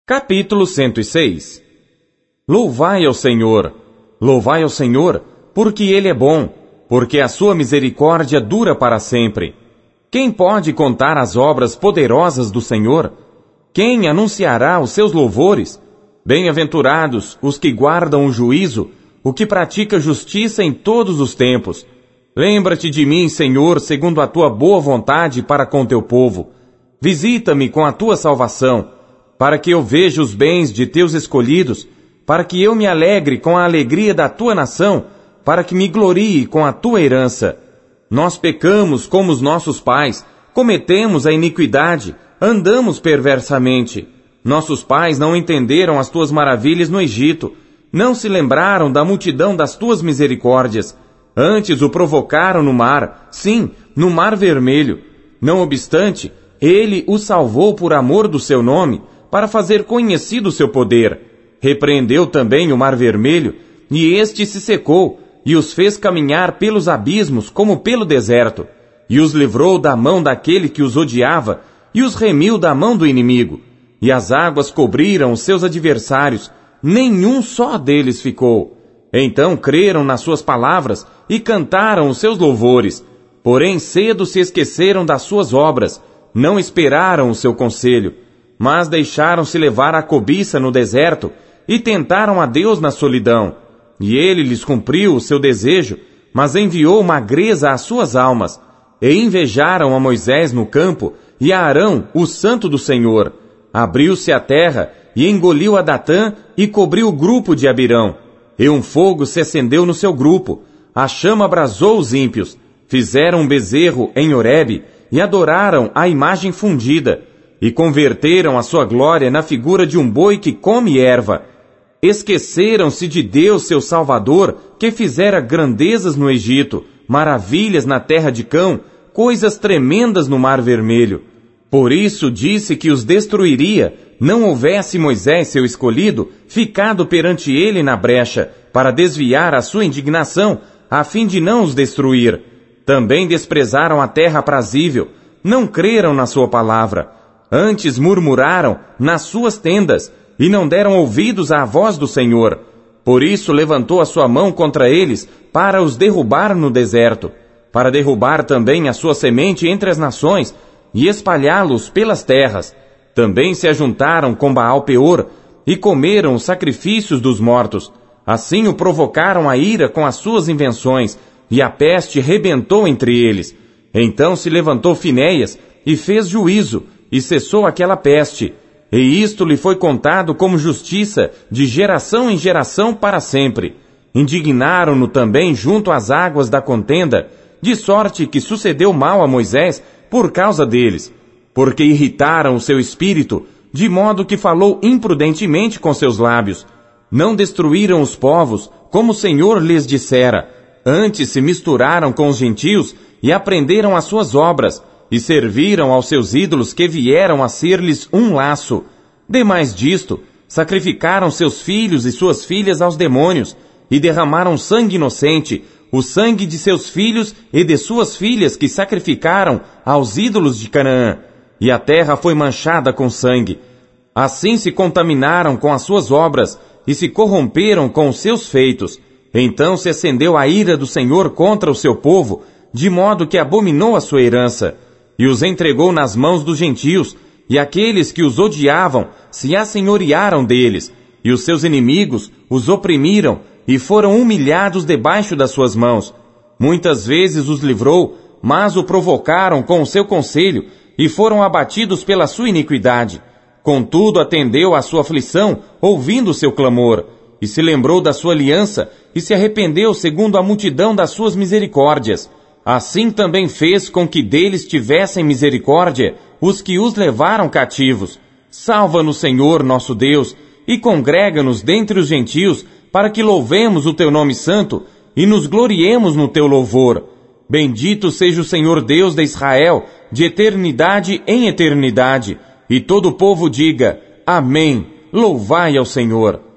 Capítulo 106. Louvai ao Senhor, porque Ele é bom, porque a sua misericórdia dura para sempre. Quem pode contar as obras poderosas do Senhor? Quem anunciará os seus louvores? Bem-aventurados os que guardam o juízo, o que pratica justiça em todos os tempos. Lembra-te de mim, Senhor, segundo a tua boa vontade para com teu povo. Visita-me com a tua salvação, para que eu veja os bens de teus escolhidos, para que eu me alegre com a alegria da tua nação, para que me glorie com a tua herança. Nós pecamos como os nossos pais, cometemos a iniquidade, andamos perversamente. Nossos pais não entenderam as tuas maravilhas no Egito, não se lembraram da multidão das tuas misericórdias. Antes o provocaram no mar, sim, no mar vermelho. Não obstante, ele o salvou por amor do seu nome, para fazer conhecido o seu poder. Repreendeu também o mar vermelho, e este se secou, e os fez caminhar pelos abismos como pelo deserto, e os livrou da mão daquele que os odiava, e os remiu da mão do inimigo. E as águas cobriram os seus adversários, nenhum só deles ficou. Então creram nas suas palavras, e cantaram os seus louvores. Porém cedo se esqueceram das suas obras, não esperaram o seu conselho, mas deixaram-se levar à cobiça no deserto, e tentaram a Deus na solidão. E ele lhes cumpriu o seu desejo, mas enviou magreza às suas almas. E invejaram a Moisés no campo, e a Arão, o santo do Senhor. Abriu-se a terra, e engoliu a Datã, e cobriu o grupo de Abirão. E um fogo se acendeu no seu grupo, a chama abrasou os ímpios. Fizeram um bezerro em Horebe, e adoraram a imagem fundida, e converteram a sua glória na figura de um boi que come erva. Esqueceram-se de Deus, seu Salvador, que fizera grandezas no Egito, maravilhas na terra de Cão, coisas tremendas no mar vermelho. Por isso disse que os destruiria, não houvesse Moisés, seu escolhido, ficado perante ele na brecha, para desviar a sua indignação, a fim de não os destruir. Também desprezaram a terra aprazível, não creram na sua palavra. Antes murmuraram nas suas tendas, e não deram ouvidos à voz do Senhor. Por isso levantou a sua mão contra eles, para os derrubar no deserto, para derrubar também a sua semente entre as nações, e espalhá-los pelas terras. Também se ajuntaram com Baal-Peor, e comeram os sacrifícios dos mortos. Assim o provocaram a ira com as suas invenções, e a peste rebentou entre eles. Então se levantou Finéias, e fez juízo, e cessou aquela peste. E isto lhe foi contado como justiça de geração em geração para sempre. Indignaram-no também junto às águas da contenda, de sorte que sucedeu mal a Moisés por causa deles, porque irritaram o seu espírito, de modo que falou imprudentemente com seus lábios. Não destruíram os povos, como o Senhor lhes dissera. Antes se misturaram com os gentios e aprenderam as suas obras, e serviram aos seus ídolos que vieram a ser-lhes um laço. Demais disto, sacrificaram seus filhos e suas filhas aos demônios, e derramaram sangue inocente, o sangue de seus filhos e de suas filhas que sacrificaram aos ídolos de Canaã, e a terra foi manchada com sangue. Assim se contaminaram com as suas obras, e se corromperam com os seus feitos. Então se acendeu a ira do Senhor contra o seu povo, de modo que abominou a sua herança, e os entregou nas mãos dos gentios, e aqueles que os odiavam se assenhorearam deles, e os seus inimigos os oprimiram, e foram humilhados debaixo das suas mãos. Muitas vezes os livrou, mas o provocaram com o seu conselho, e foram abatidos pela sua iniquidade. Contudo atendeu à sua aflição, ouvindo o seu clamor, e se lembrou da sua aliança, e se arrependeu segundo a multidão das suas misericórdias. Assim também fez com que deles tivessem misericórdia os que os levaram cativos. Salva-nos, Senhor, nosso Deus, e congrega-nos dentre os gentios, para que louvemos o teu nome santo, e nos gloriemos no teu louvor. Bendito seja o Senhor Deus de Israel, de eternidade em eternidade. E todo o povo diga, Amém, louvai ao Senhor.